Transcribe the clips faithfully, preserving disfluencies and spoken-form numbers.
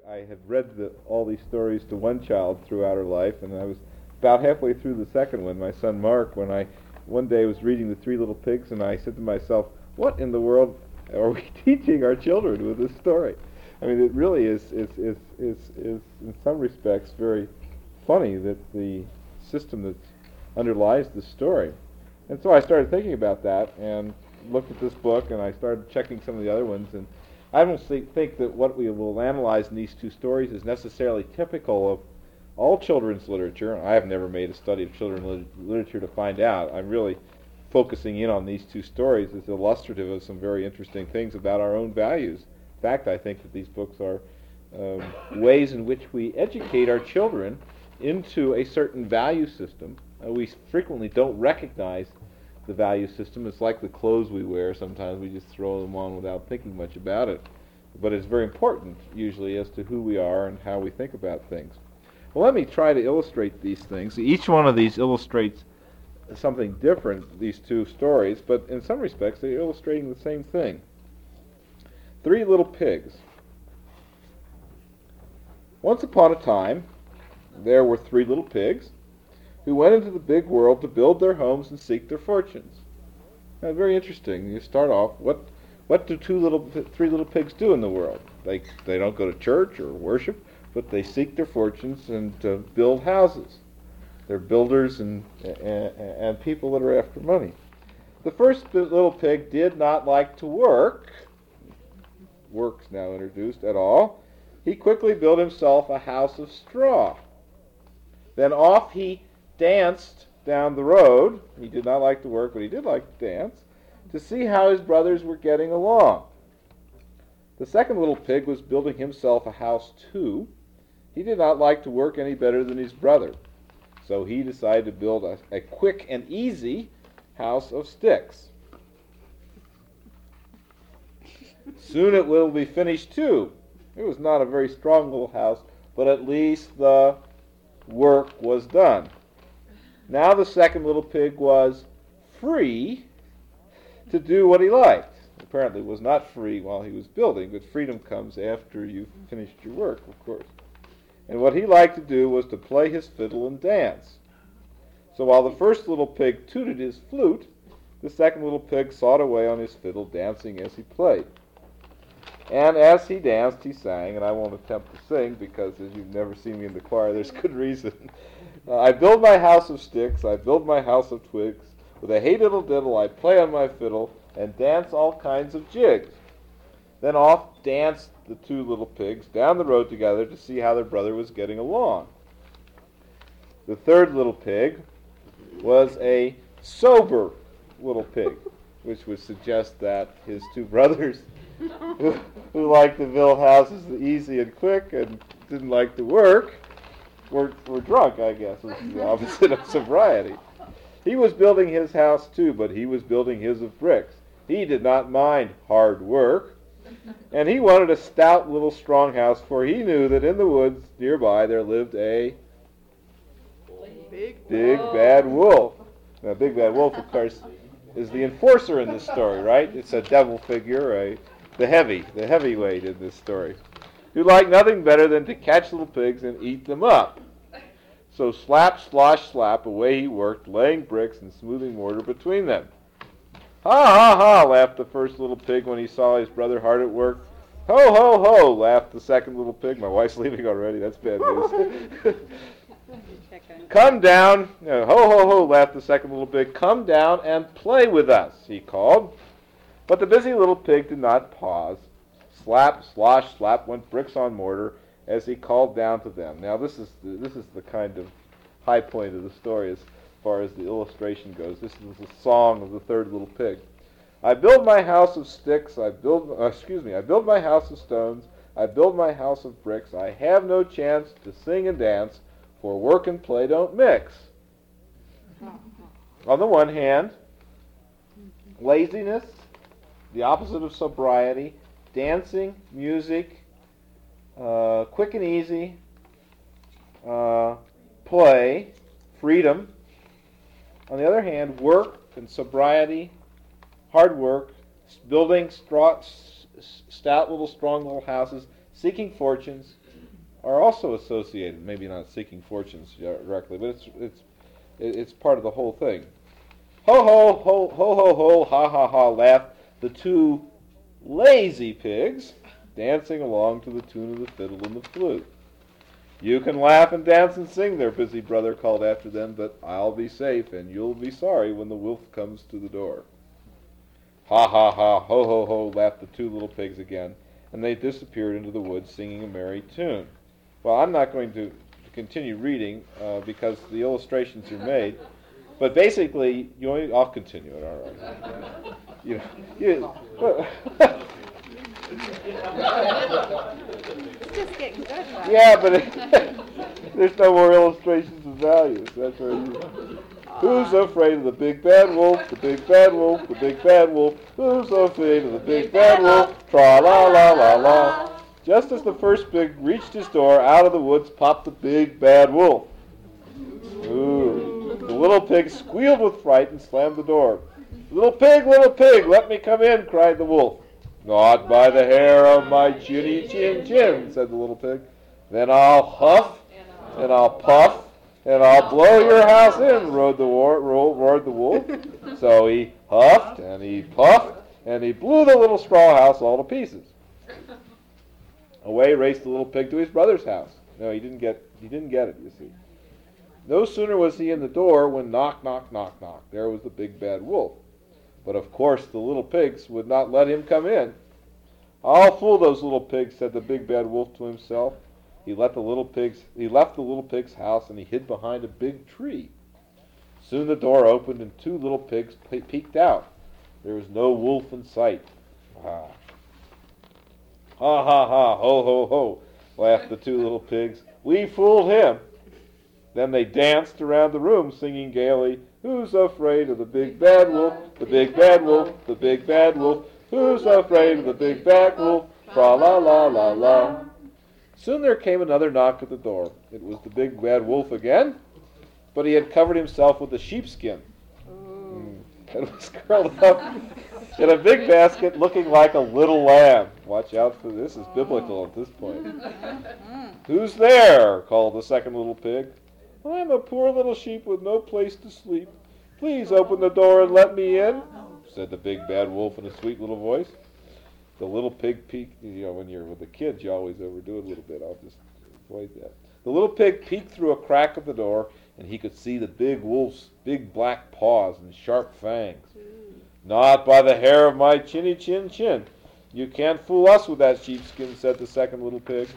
I had read the, all these stories to one child throughout her life, and I was about halfway through the second one, my son Mark, when I one day was reading The Three Little Pigs, and I said to myself, what in the world are we teaching our children with this story? I mean, it really is, is, is, is, is in some respects very funny that the system that underlies the story. And so I started thinking about that and looked at this book, and I started checking some of the other ones, and I don't think that what we will analyze in these two stories is necessarily typical of all children's literature. I have never made a study of children's lit- literature to find out. I'm really focusing in on these two stories as illustrative of some very interesting things about our own values. In fact, I think that these books are um, ways in which we educate our children into a certain value system. Uh, we frequently don't recognize the value system. It's like the clothes we wear. Sometimes we just throw them on without thinking much about it. But it's very important, usually, as to who we are and how we think about things. Well, let me try to illustrate these things. Each one of these illustrates something different, these two stories, but in some respects they're illustrating the same thing. Three Little Pigs. Once upon a time, there were three little pigs who went into the big world to build their homes and seek their fortunes. Now, very interesting. You start off, what what do two little, three little pigs do in the world? They they don't go to church or worship, but they seek their fortunes and uh, build houses. They're builders and, and and people that are after money. The first little pig did not like to work. Work's now introduced at all. He quickly built himself a house of straw. Then off he danced down the road. He did not like to work, but he did like to dance, to see how his brothers were getting along. The second little pig was building himself a house too. He did not like to work any better than his brother, so he decided to build a, a quick and easy house of sticks. Soon it will be finished too. It was not a very strong little house, but at least the work was done. Now the second little pig was free to do what he liked. Apparently was not free while he was building, but freedom comes after you've finished your work, of course. And what he liked to do was to play his fiddle and dance. So while the first little pig tooted his flute, the second little pig sawed away on his fiddle, dancing as he played. And as he danced, he sang, and I won't attempt to sing because, as you've never seen me in the choir, there's good reason. Uh, I build my house of sticks, I build my house of twigs. With a hey diddle diddle, I play on my fiddle and dance all kinds of jigs. Then off danced the two little pigs down the road together to see how their brother was getting along. The third little pig was a sober little pig, which would suggest that his two brothers who, who liked to build houses easy and quick and didn't like to work were, were drunk, I guess, which is the opposite of sobriety. He was building his house too, but he was building his of bricks. He did not mind hard work, and he wanted a stout little strong house, for he knew that in the woods nearby there lived a Big, big bad wolf. Now, Big Bad Wolf, of course, is the enforcer in this story, right? It's a devil figure, a the heavy, the heavyweight in this story, who liked nothing better than to catch little pigs and eat them up. So slap, slosh, slap, away he worked, laying bricks and smoothing mortar between them. Ha, ha, ha, laughed the first little pig when he saw his brother hard at work. Ho, ho, ho, laughed the second little pig. My wife's leaving already, that's bad news. Come down, no, ho, ho, ho, laughed the second little pig. Come down and play with us, he called. But the busy little pig did not pause. Slap, slosh, slap went bricks on mortar as he called down to them. Now this is the, this is the kind of high point of the story as far as the illustration goes. This is the song of the third little pig. I build my house of sticks. I build, uh, excuse me, I build my house of stones. I build my house of bricks. I have no chance to sing and dance, for work and play don't mix. On the one hand, laziness, the opposite of sobriety, dancing, music, uh, quick and easy, uh, play, freedom. On the other hand, work and sobriety, hard work, building straw, stout little, strong little houses, seeking fortunes, are also associated. Maybe not seeking fortunes directly, but it's it's it's part of the whole thing. Ho ho ho ho ho ho ha ha ha laughed the two lazy pigs, dancing along to the tune of the fiddle and the flute. You can laugh and dance and sing, their busy brother called after them, but I'll be safe, and you'll be sorry when the wolf comes to the door. Ha ha ha, ho ho ho, laughed the two little pigs again, and they disappeared into the woods singing a merry tune. Well, I'm not going to continue reading uh, because the illustrations are made, but basically, you only, I'll continue it, all right. You, you, Just getting good, right? yeah, but it, there's no more illustrations of values. That's where you. Who's afraid of the big bad wolf? The big bad wolf. The big bad wolf. Who's afraid of the big bad wolf? Tra la la la la. Just as the first pig reached his door, out of the woods popped the big bad wolf. Ooh. The little pig squealed with fright and slammed the door. Little pig, little pig, let me come in, cried the wolf. Not by the hair of my chinny chin chin, said the little pig. Then I'll huff, and I'll puff, and I'll blow your house in, roared the, war, ro- roared the wolf. So he huffed, and he puffed, and he blew the little straw house all to pieces. Away raced the little pig to his brother's house. No, he didn't get, he didn't get it, you see. No sooner was he in the door when knock, knock, knock, knock. There was the big bad wolf. But of course the little pigs would not let him come in. I'll fool those little pigs, said the big bad wolf to himself. He let the little pigs he left the little pig's house and he hid behind a big tree. Soon the door opened and two little pigs pe- peeked out. There was no wolf in sight. Ah. Ha ha ha, ho ho ho, laughed the two little pigs. We fooled him. Then they danced around the room singing gaily, who's afraid of the big bad wolf, the big bad wolf, the big bad wolf, who's afraid of the big bad wolf, fra la la la la. Soon there came another knock at the door. It was the big bad wolf again, but he had covered himself with a sheepskin mm. and was curled up in a big basket looking like a little lamb. Watch out for this, is biblical at this point. Who's there? Called the second little pig. I'm a poor little sheep with no place to sleep. Please open the door and let me in, said the big bad wolf in a sweet little voice. The little pig peeked, you know, when you're with the kids, you always overdo it a little bit. I'll just avoid that. The little pig peeked through a crack of the door, and he could see the big wolf's big black paws and sharp fangs. Not by the hair of my chinny chin chin. You can't fool us with that sheepskin, said the second little pig.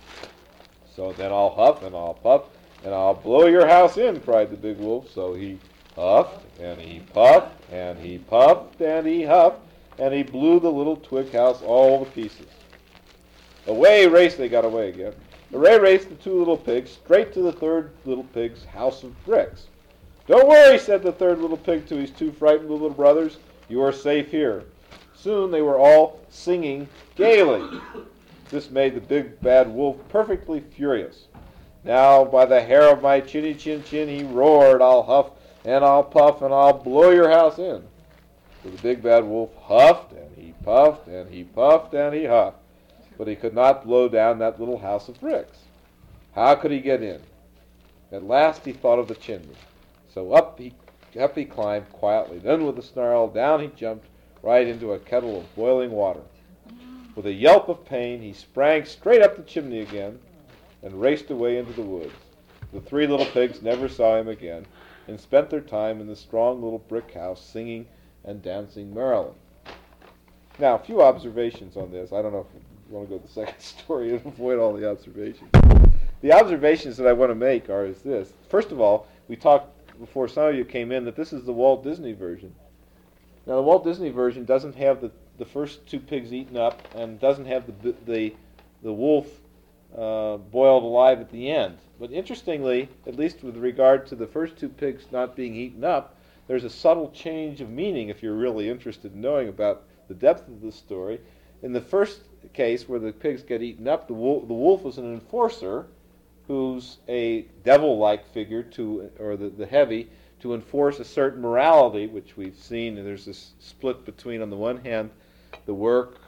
So then I'll huff and I'll puff, and I'll blow your house in, cried the big wolf. So he huffed, and he puffed, and he puffed, and he huffed, and he blew the little twig house all to pieces. Away raced, they got away again. Away raced the two little pigs, straight to the third little pig's house of bricks. Don't worry, said the third little pig to his two frightened little brothers. You are safe here. Soon they were all singing gaily. This made the big bad wolf perfectly furious. Now, by the hair of my chinny chin chin, he roared, I'll huff, and I'll puff, and I'll blow your house in. So the big bad wolf huffed, and he puffed, and he puffed, and he huffed. But he could not blow down that little house of bricks. How could he get in? At last he thought of the chimney. So up he, up he climbed quietly. Then with a snarl, down he jumped right into a kettle of boiling water. With a yelp of pain, he sprang straight up the chimney again and raced away into the woods. The three little pigs never saw him again and spent their time in the strong little brick house singing and dancing merrily. Now, a few observations on this. I don't know if you want to go to the second story and avoid all the observations. The observations that I want to make are is this. First of all, we talked before some of you came in that this is the Walt Disney version. Now, the Walt Disney version doesn't have the, the first two pigs eaten up and doesn't have the the, the wolf uh, boiled alive at the end. But interestingly, at least with regard to the first two pigs not being eaten up, there's a subtle change of meaning if you're really interested in knowing about the depth of the story. In the first case where the pigs get eaten up, the wolf, the wolf is an enforcer who's a devil-like figure, to, or the, the heavy, to enforce a certain morality, which we've seen, and there's this split between, on the one hand, the work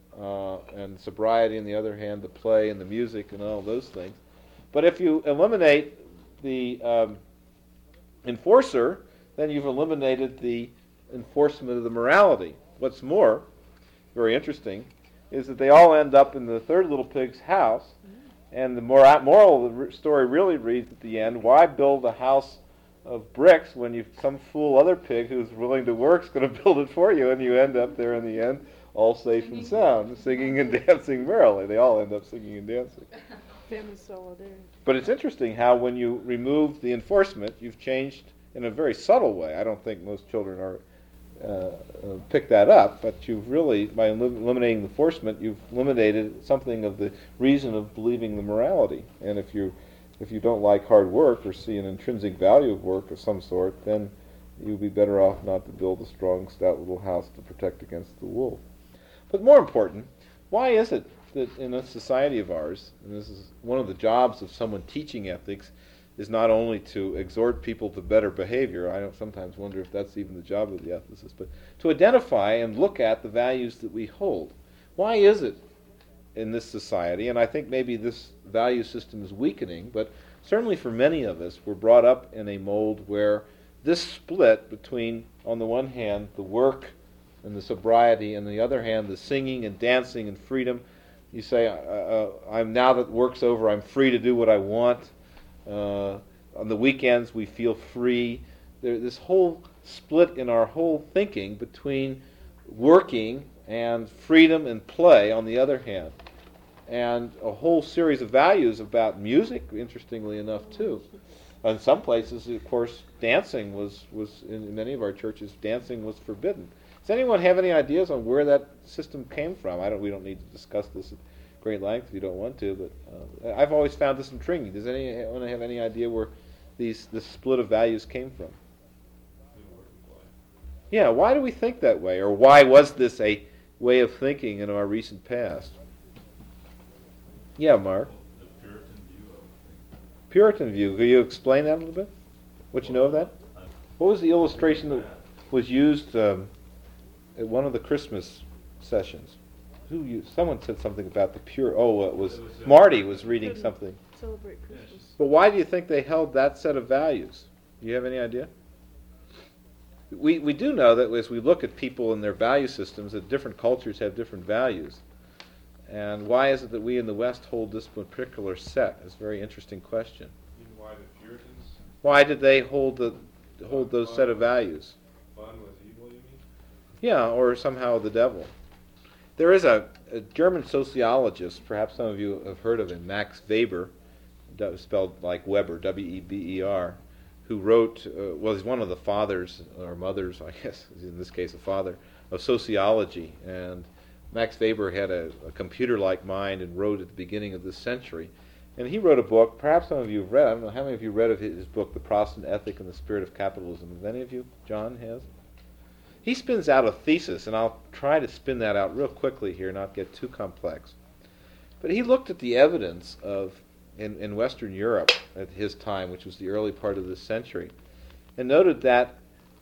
uh, and sobriety on the other hand, the play and the music and all those things. But if you eliminate the um, enforcer, then you've eliminated the enforcement of the morality. What's more, very interesting, is that they all end up in the third little pig's house, and the mor- moral of the story really reads at the end, why build a house of bricks when you've some fool other pig who's willing to work is going to build it for you, and you end up there in the end all safe and sound, singing and dancing merrily. They all end up singing and dancing. Family solidarity. But it's interesting how when you remove the enforcement, you've changed in a very subtle way. I don't think most children are uh, uh, pick that up, but you've really, by elim- eliminating the enforcement, you've eliminated something of the reason of believing the morality. And if you if you don't like hard work or see an intrinsic value of work of some sort, then you'd be better off not to build a strong, stout little house to protect against the wolf. But more important, why is it that in a society of ours, and this is one of the jobs of someone teaching ethics, is not only to exhort people to better behavior, I don't sometimes wonder if that's even the job of the ethicist, but to identify and look at the values that we hold. Why is it in this society, and I think maybe this value system is weakening, but certainly for many of us, we're brought up in a mold where this split between, on the one hand, the work and the sobriety, and on the other hand, the singing and dancing and freedom. You say, uh, uh, I'm now that work's over, I'm free to do what I want. Uh, on the weekends, we feel free. There, this whole split in our whole thinking between working and freedom and play, on the other hand. And a whole series of values about music, interestingly enough, too. In some places, of course, dancing was, was in many of our churches, dancing was forbidden. Does anyone have any ideas on where that system came from? I don't. We don't need to discuss this at great length if you don't want to, but uh, I've always found this intriguing. Does anyone have any idea where these this split of values came from? Yeah, why do we think that way? Or why was this a way of thinking in our recent past? Yeah, Mark? The Puritan view of Puritan view. Could you explain that a little bit? What you know of that? What was the illustration that was used um, at one of the Christmas sessions? Who used, someone said something about the pure. Oh, it was, It was, uh, Marty was reading something. Celebrate Christmas. But why do you think they held that set of values? Do you have any idea? We we do know that as we look at people and their value systems, that different cultures have different values. And why is it that we in the West hold this particular set? It's a very interesting question. Even why the Puritans? Why did they hold the hold those set of values? Fun was evil, you mean? Yeah, or somehow the devil. There is a, a German sociologist, perhaps some of you have heard of him, Max Weber, spelled like Weber, W E B E R, who wrote, uh, well, he's one of the fathers, or mothers, I guess, in this case a father, of sociology. And Max Weber had a, a computer-like mind and wrote at the beginning of this century. And he wrote a book, perhaps some of you have read, I don't know how many of you read of his book, The Protestant Ethic and the Spirit of Capitalism. Have any of you? John has? He spins out a thesis, and I'll try to spin that out real quickly here, not get too complex. But he looked at the evidence of in, in Western Europe at his time, which was the early part of this century, and noted that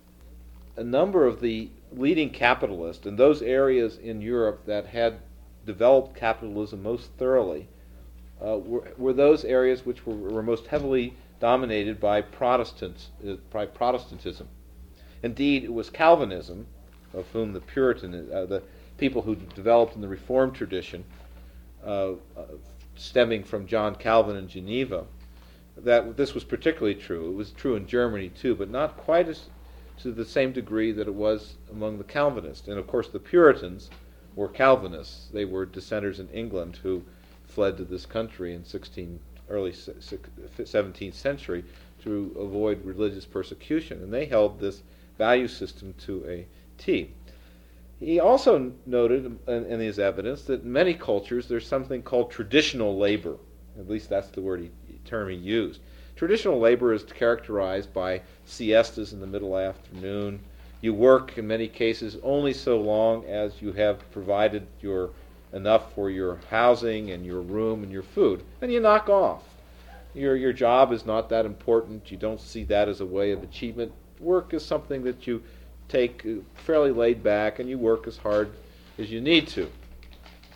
a number of the leading capitalists in those areas in Europe that had developed capitalism most thoroughly uh, were, were those areas which were, were most heavily dominated by Protestants, uh, by Protestantism. Indeed, it was Calvinism, of whom the Puritan, uh, the people who developed in the Reformed tradition, uh, uh, stemming from John Calvin in Geneva, that this was particularly true. It was true in Germany too, but not quite as to the same degree that it was among the Calvinists. And of course, the Puritans were Calvinists. They were dissenters in England who fled to this country in sixteen, early seventeenth century to avoid religious persecution, and they held this value system to a T. He also noted in, in his evidence that in many cultures there's something called traditional labor. At least that's the word he, term he used. Traditional labor is characterized by siestas in the middle afternoon. You work in many cases only so long as you have provided your enough for your housing and your room and your food, and you knock off. Your your job is not that important. You don't see that as a way of achievement. Work is something that you take fairly laid back, and you work as hard as you need to.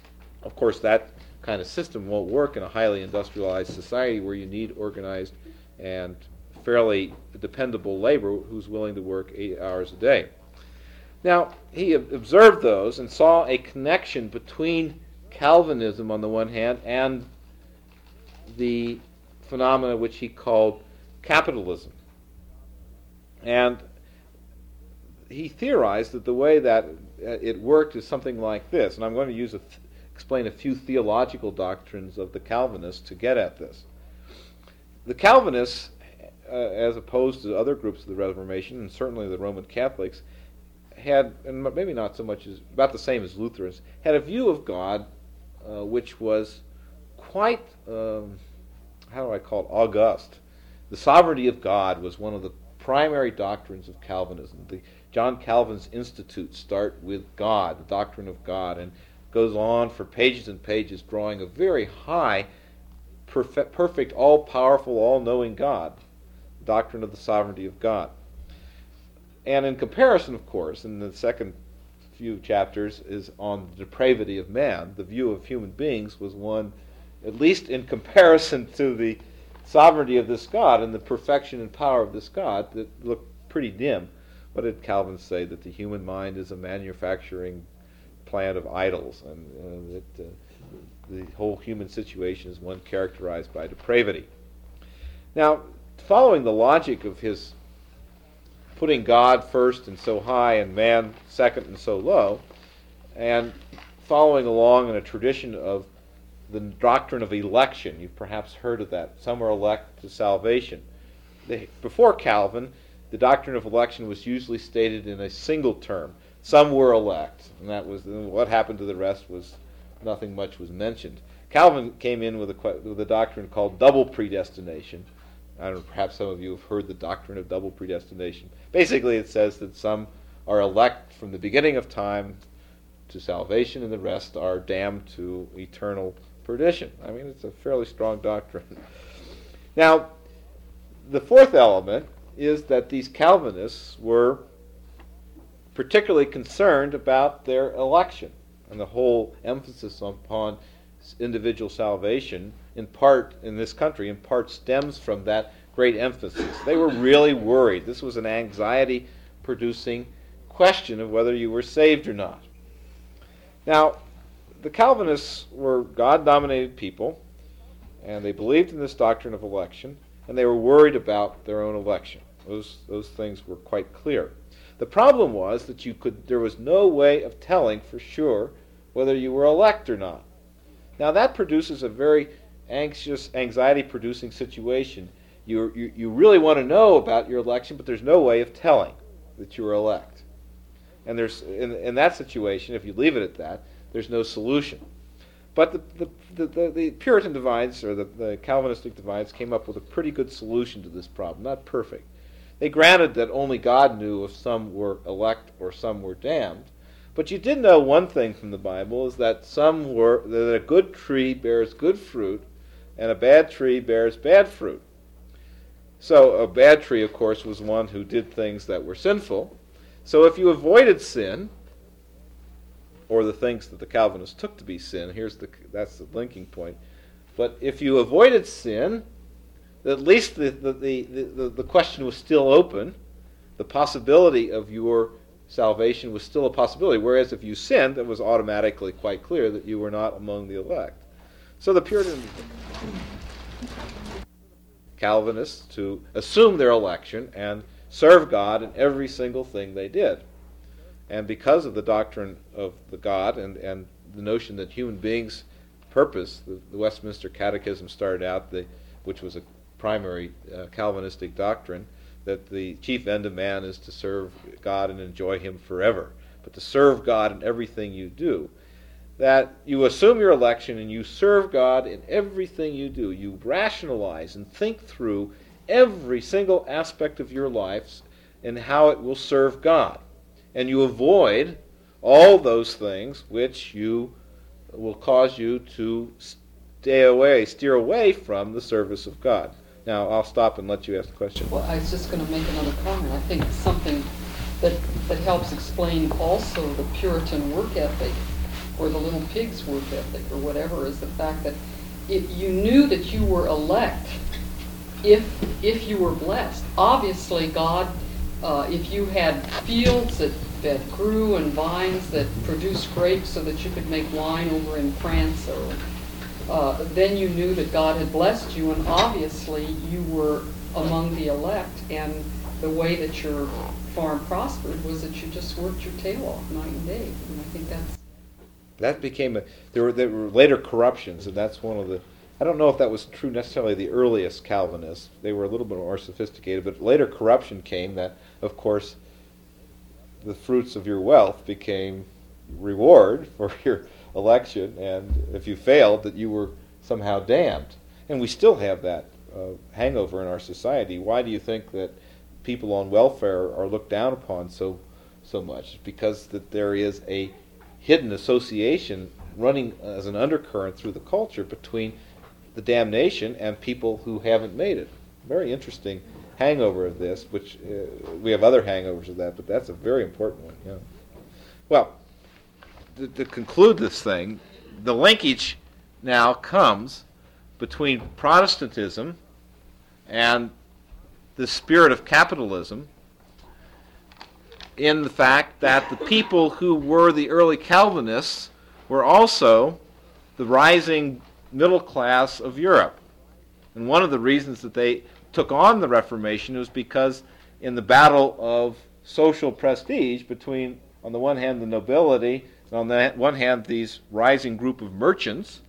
Of course, that kind of system won't work in a highly industrialized society where you need organized and fairly dependable labor who's willing to work eight hours a day. Now, he observed those and saw a connection between Calvinism on the one hand and the phenomena which he called capitalism. And he theorized that the way that it worked is something like this, and I'm going to use a th- explain a few theological doctrines of the Calvinists to get at this. The Calvinists, uh, as opposed to other groups of the Reformation, and certainly the Roman Catholics, had, and maybe not so much as, about the same as Lutherans, had a view of God uh, which was quite, um, how do I call it, august. The sovereignty of God was one of the primary doctrines of Calvinism. The John Calvin's Institutes start with God, the doctrine of God, and goes on for pages and pages drawing a very high, perfect, perfect all-powerful, all-knowing God, the doctrine of the sovereignty of God. And in comparison, of course, in the second few chapters is on the depravity of man. The view of human beings was one, at least in comparison to the sovereignty of this God and the perfection and power of this God, that looked pretty dim. What did Calvin say? That the human mind is a manufacturing plant of idols, and uh, that uh, the whole human situation is one characterized by depravity. Now, following the logic of his putting God first and so high and man second and so low, and following along in a tradition of the doctrine of election. You've perhaps heard of that. Some are elect to salvation. They, before Calvin, the doctrine of election was usually stated in a single term. Some were elect, and that was what happened to the rest was nothing much was mentioned. Calvin came in with a, with a doctrine called double predestination. I don't know, perhaps some of you have heard the doctrine of double predestination. Basically, it says that some are elect from the beginning of time to salvation, and the rest are damned to eternal perdition. I mean, it's a fairly strong doctrine. Now, the fourth element is that these Calvinists were particularly concerned about their election, and the whole emphasis upon individual salvation, in part in this country, in part stems from that great emphasis. They were really worried. This was an anxiety-producing question of whether you were saved or not. Now, the Calvinists were God-dominated people, and they believed in this doctrine of election, and they were worried about their own election. Those those things were quite clear. The problem was that you could there was no way of telling for sure whether you were elect or not. Now that produces a very anxious, anxiety-producing situation. You, you you really want to know about your election, but there's no way of telling that you are elect. And there's in, in that situation, if you leave it at that, there's no solution. But the the, the, the Puritan divines, or the, the Calvinistic divines, came up with a pretty good solution to this problem. Not perfect. They granted that only God knew if some were elect or some were damned. But you did know one thing from the Bible, is that some were that a good tree bears good fruit, and a bad tree bears bad fruit. So a bad tree, of course, was one who did things that were sinful. So if you avoided sin, or the things that the Calvinists took to be sin, here's the that's the linking point. But if you avoided sin, at least the the, the, the, the question was still open. The possibility of your salvation was still a possibility, whereas if you sinned, it was automatically quite clear that you were not among the elect. So the Puritan Calvinists to assume their election and serve God in every single thing they did. And because of the doctrine of the God and, and the notion that human beings' purpose, the, the Westminster Catechism started out, the, which was a primary uh, Calvinistic doctrine, that the chief end of man is to serve God and enjoy Him forever, but to serve God in everything you do. That you assume your election and you serve God in everything you do. You rationalize and think through every single aspect of your life and how it will serve God. And you avoid all those things which you will cause you to stay away, steer away from the service of God. Now, I'll stop and let you ask the question. Well, I was just going to make another comment. I think something that, that helps explain also the Puritan work ethic or the little pig's work ethic or whatever, is the fact that it, you knew that you were elect if if you were blessed. Obviously, God, uh, if you had fields that, that grew and vines that produced grapes so that you could make wine over in France, or uh, then you knew that God had blessed you, and obviously you were among the elect, and the way that your farm prospered was that you just worked your tail off night and day. And I think that's... That became a, there were, there were later corruptions, and that's one of the, I don't know if that was true necessarily the earliest Calvinists. They were a little bit more sophisticated, but later corruption came that, of course, the fruits of your wealth became reward for your election, and if you failed, that you were somehow damned. And we still have that uh, hangover in our society. Why do you think that people on welfare are looked down upon so so much? Because that there is a hidden association running as an undercurrent through the culture between the damnation and people who haven't made it. Very interesting hangover of this, which uh, we have other hangovers of that, but that's a very important one. Yeah. Well, to, to conclude this thing, the linkage now comes between Protestantism and the spirit of capitalism in the fact that the people who were the early Calvinists were also the rising middle class of Europe. And one of the reasons that they took on the Reformation was because in the battle of social prestige between, on the one hand, the nobility, and on the one hand, these rising group of merchants,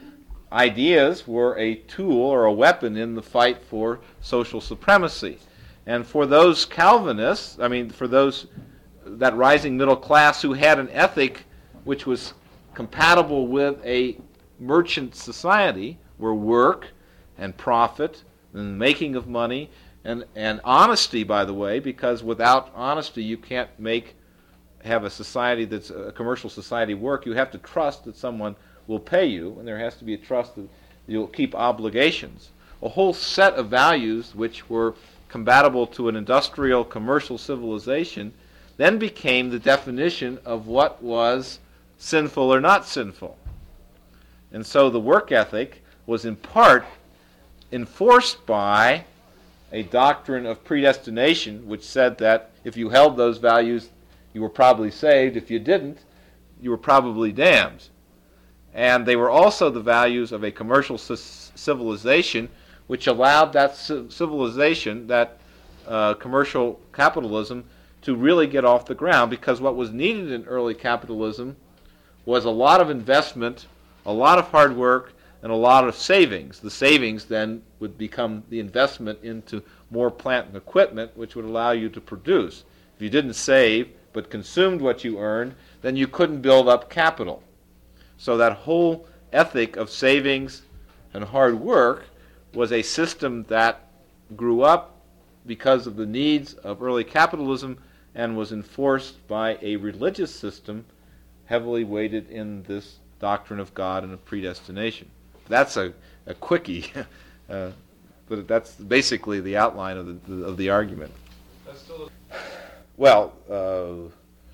ideas were a tool or a weapon in the fight for social supremacy. And for those Calvinists, I mean, for those, that rising middle class who had an ethic which was compatible with a merchant society, where work and profit and making of money and, and honesty, by the way, because without honesty you can't make, have a society that's a commercial society work. You have to trust that someone will pay you, and there has to be a trust that you'll keep obligations. A whole set of values which were compatible to an industrial commercial civilization then became the definition of what was sinful or not sinful. And so the work ethic was in part enforced by a doctrine of predestination, which said that if you held those values, you were probably saved. If you didn't, you were probably damned. And they were also the values of a commercial c- civilization, which allowed that c- civilization, that uh, commercial capitalism, to really get off the ground, because what was needed in early capitalism was a lot of investment, a lot of hard work, and a lot of savings. The savings then would become the investment into more plant and equipment, which would allow you to produce. If you didn't save but consumed what you earned, then you couldn't build up capital. So that whole ethic of savings and hard work was a system that grew up because of the needs of early capitalism and was enforced by a religious system heavily weighted in this doctrine of God and of predestination. That's a, a quickie, uh, but that's basically the outline of the, of the argument. That's still a, Well, uh, I mean,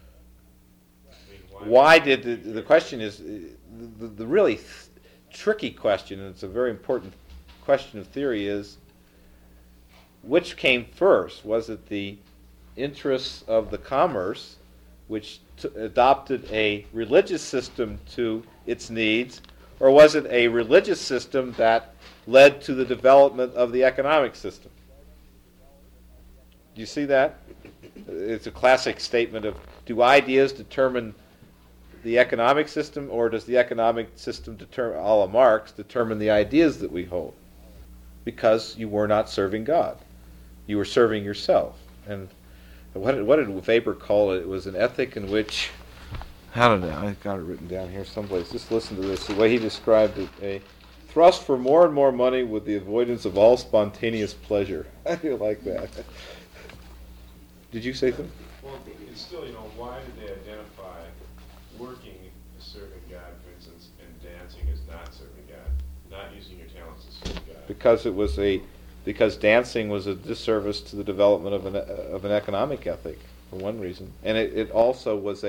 why, why did the, the question is, uh, the, the really th- tricky question, and it's a very important question of theory, is which came first? Was it the interests of the commerce, which t- adopted a religious system to its needs, or was it a religious system that led to the development of the economic system? Do you see that? It's a classic statement of, do ideas determine the economic system, or does the economic system, determine, a la Marx, determine the ideas that we hold? Because you were not serving God. You were serving yourself. And what did, what did Weber call it? It was an ethic in which, I don't know, I've got it written down here someplace. Just listen to this, the way he described it. A thrust for more and more money with the avoidance of all spontaneous pleasure. I do like that. Did you say something? well, it's still, you know, why did they identify working as serving God, for instance, and dancing as not serving God, not using your talents to serve God? Because it was a, because dancing was a disservice to the development of an of an economic ethic, for one reason, and it, it also was a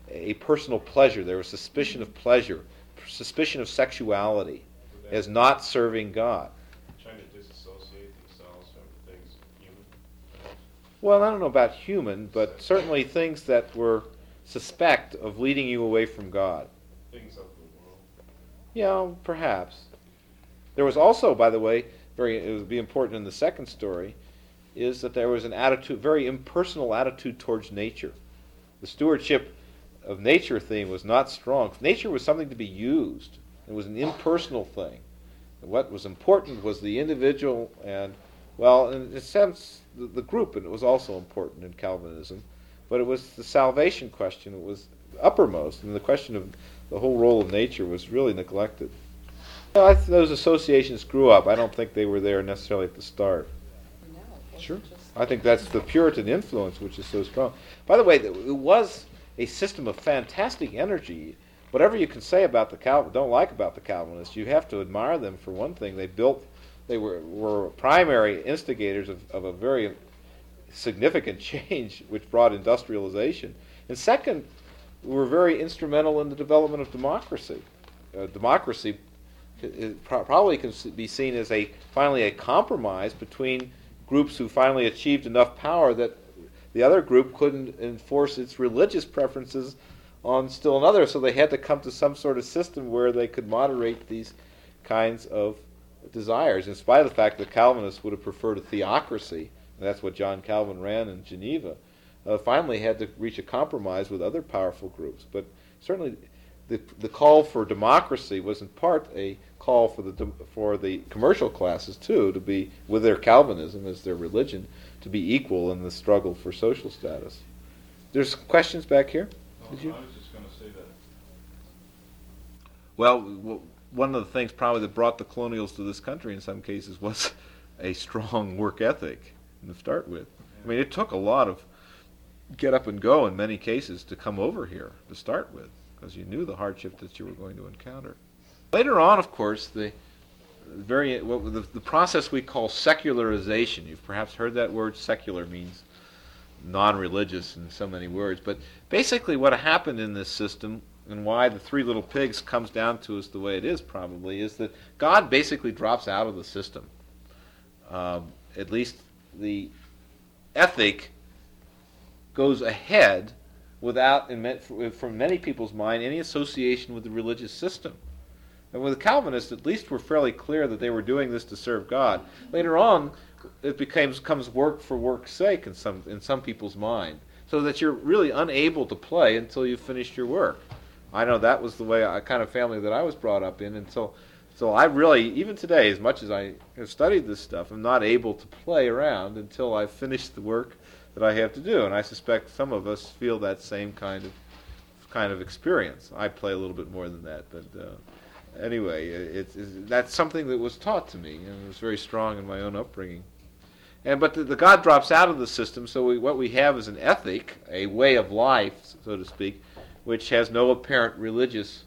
a personal pleasure. There was suspicion of pleasure, suspicion of sexuality as not serving God. Trying to disassociate themselves from things human. Well, I don't know about human, but certainly things that were suspect of leading you away from God. Things of the world. Yeah, perhaps. There was also, by the way, very it would be important in the second story, is that there was an attitude, very impersonal attitude towards nature. The stewardship of nature theme was not strong. Nature was something to be used. It was an impersonal thing. And what was important was the individual and, well, in a sense, the, the group, and it was also important in Calvinism. But it was the salvation question that was uppermost, and the question of the whole role of nature was really neglected. Well, I th- those associations grew up. I don't think they were there necessarily at the start. No, it wasn't Sure. just- I think that's the Puritan influence, which is so strong. By the way, th- it was a system of fantastic energy. Whatever you can say about the Cal- don't like about the Calvinists, you have to admire them for one thing. They built, they were, were primary instigators of, of a very significant change, which brought industrialization. And second, were very instrumental in the development of democracy. Uh, democracy c- pro- probably can s- be seen as a finally a compromise between groups who finally achieved enough power that the other group couldn't enforce its religious preferences on still another, so they had to come to some sort of system where they could moderate these kinds of desires, in spite of the fact that Calvinists would have preferred a theocracy, and that's what John Calvin ran in Geneva. Uh, finally had to reach a compromise with other powerful groups. But certainly the the call for democracy was in part a call for the dem- for the commercial classes too, to be, with their Calvinism as their religion, to be equal in the struggle for social status. There's questions back here? Oh, Did you? I was just going to say that. Well, w- one of the things probably that brought the colonials to this country in some cases was a strong work ethic to start with. I mean, it took a lot of get up and go in many cases to come over here to start with, because you knew the hardship that you were going to encounter. Later on, of course, the very what the, the process we call secularization. You've perhaps heard that word. Secular means non-religious in so many words, but basically what happened in this system and why the Three Little Pigs comes down to us the way it is probably is that God basically drops out of the system. Um, at least the ethic goes ahead without, from many people's mind, any association with the religious system. And with the Calvinists, at least, were fairly clear that they were doing this to serve God. Later on, it becomes comes work for work's sake in some in some people's mind, so that you're really unable to play until you've finished your work. I know that was the way, I kind of family that I was brought up in, until so I really, even today, as much as I have studied this stuff, I'm not able to play around until I've finished the work that I have to do. And I suspect some of us feel that same kind of kind of experience. I play a little bit more than that, but uh, anyway, it's, it's that's something that was taught to me, and it was very strong in my own upbringing. And but the, the God drops out of the system, so we, what we have is an ethic, a way of life, so to speak, which has no apparent religious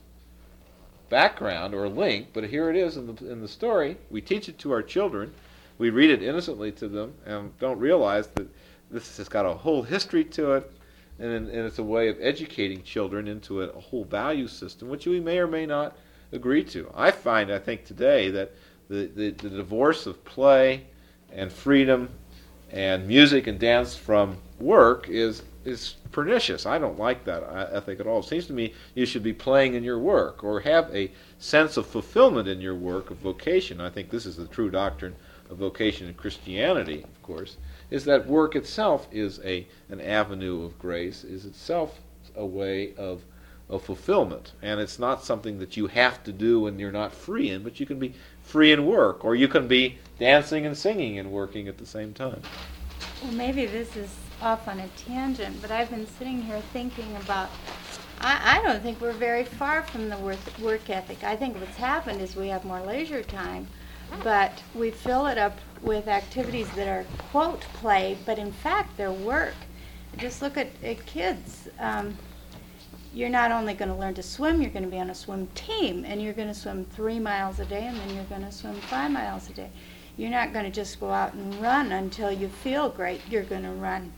background or link. But here it is in the in the story. We teach it to our children. We read it innocently to them, and don't realize that this has got a whole history to it, and, and it's a way of educating children into a, a whole value system, which we may or may not agree to. I find, I think today, that the, the, the divorce of play and freedom and music and dance from work is is pernicious. I don't like that ethic at all. It seems to me you should be playing in your work or have a sense of fulfillment in your work of vocation. I think this is the true doctrine of vocation in Christianity, of course, is that work itself is a an avenue of grace, is itself a way of of fulfillment. And it's not something that you have to do and you're not free in, but you can be free in work, or you can be dancing and singing and working at the same time. Well, maybe this is off on a tangent, but I've been sitting here thinking about, I, I don't think we're very far from the work, work ethic. I think what's happened is we have more leisure time, but we fill it up with activities that are, quote, play, but in fact they're work. Just look at, at kids. Um, you're not only going to learn to swim, you're going to be on a swim team, and you're going to swim three miles a day, and then you're going to swim five miles a day. You're not going to just go out and run until you feel great. You're going to run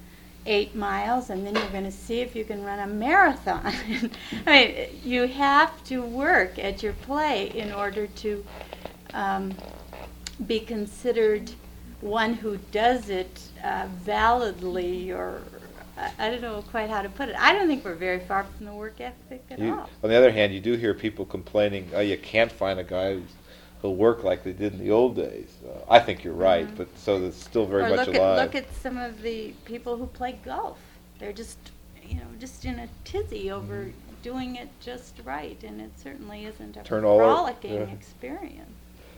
eight miles, and then you're going to see if you can run a marathon. I mean, you have to work at your play in order to um, be considered one who does it uh, validly, or I, I don't know quite how to put it. I don't think we're very far from the work ethic at You, all. on the other hand, you do hear people complaining, oh, you can't find a guy who's, who'll work like they did in the old days. Uh, I think you're right, Mhm. but so it's still very or much look alive. At, look at some of the people who play golf. They're just, you know, just in a tizzy over Mhm. doing it just right, and it certainly isn't a Turn all over- frolicking yeah. experience.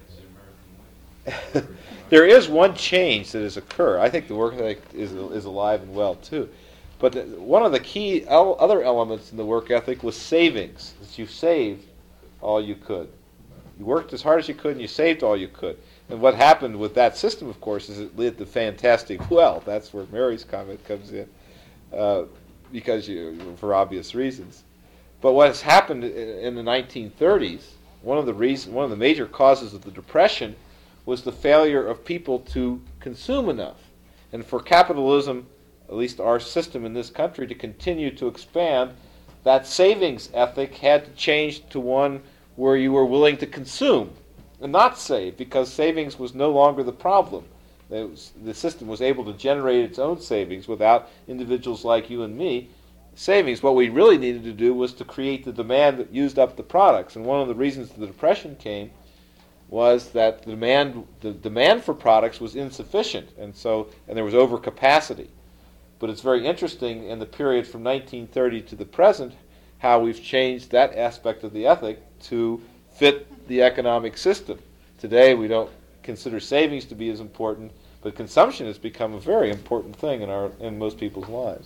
There is one change that has occurred. I think the work ethic is is alive and well too. But the, one of the key el- other elements in the work ethic was savings. That you saved all you could. You worked as hard as you could, and you saved all you could. And what happened with that system, of course, is it led to fantastic wealth. That's where Mary's comment comes in, uh, because you, for obvious reasons. But what has happened in, in the nineteen thirties, one of the reason, one of the major causes of the Depression, was the failure of people to consume enough. And for capitalism, at least our system in this country, to continue to expand, that savings ethic had to change to one where you were willing to consume and not save, because savings was no longer the problem. It was, the system was able to generate its own savings without individuals like you and me savings. What we really needed to do was to create the demand that used up the products. And one of the reasons the Depression came was that the demand the demand for products was insufficient, and so and there was overcapacity. But it's very interesting in the period from nineteen thirty to the present how we've changed that aspect of the ethic to fit the economic system. Today we don't consider savings to be as important, but consumption has become a very important thing in our in most people's lives.